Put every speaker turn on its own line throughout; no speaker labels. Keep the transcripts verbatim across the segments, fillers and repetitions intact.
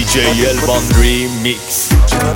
جی البان ریمیکس.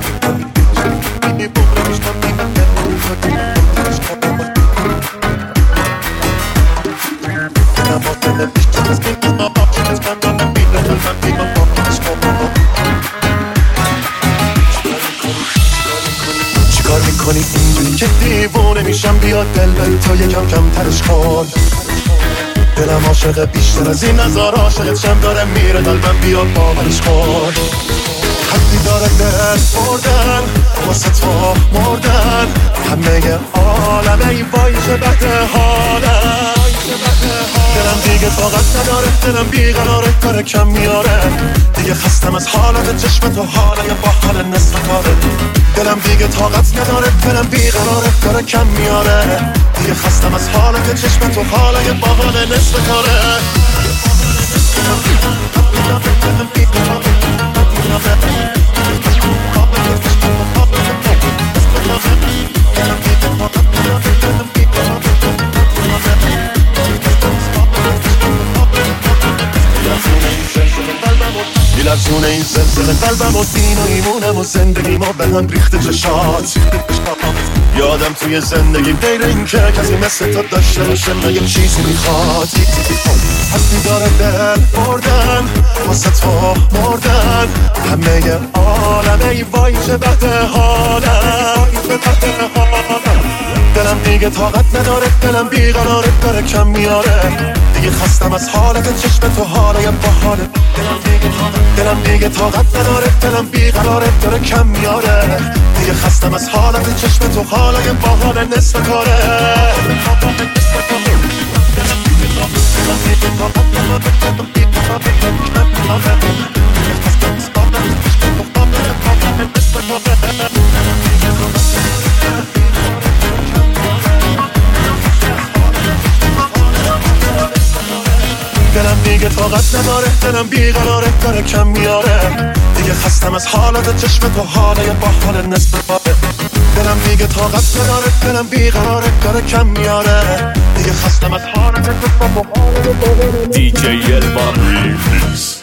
چیکار میکنی اینجوری که دیوونه میشم؟ بیاد دل بری تا یکم کم ترش کن. دلم عاشق بیشتر از این نظر عاشقت شم داره میره قلبم، بیاد باورش کن. حدی داره دل بردن واسه تو مردن، همه عالمه ای وای چه بده حالم. دلم دیگه طاقت نداره، دلم بیقراره، کار کم میاره. دیگه خستم از حالت چشم تو، حاله با حال نصف کاره. دلم دیگه طاقت نداره، دلم بیقراره، کار کم میاره. دیگه خستم از حالت چشم تو، حاله با حال نصف کاره. میلرزونه این زلزله قلبم و دین و ایمونم و زندگی ما به هم ریخته چشات. یادم توی زندگی غیر این که کسی مثل تو داشته باشه نه یه چیزی میخواد. هستی داره دل بردن واسه تو مردن، همه عالمه ای وای چه بده حالم. دلم دیگه طاقت نداره، دلم بیقراره، داره کم میاره. دیگه خستم از حالت چشم تو، حاله با حاله. دلم دیگه طاقت دلم دیگه طاقت نداره، دلم بیقراره، داره کم میاره. دیگه خستم از حالت چشم تو، حاله با حال نصف کاره. دلم دیگه طاقت نداره، دلم بیقراره، داره کم میاره. دیگه خستم از حالت چشم تو، حاله با حال نصف کاره. دلم دیگه طاقت نداره، دلم بیقراره، داره کم میاره. دیگه خستم از حالت چشم تو، حاله با حال
دی جی البان ریمیکس.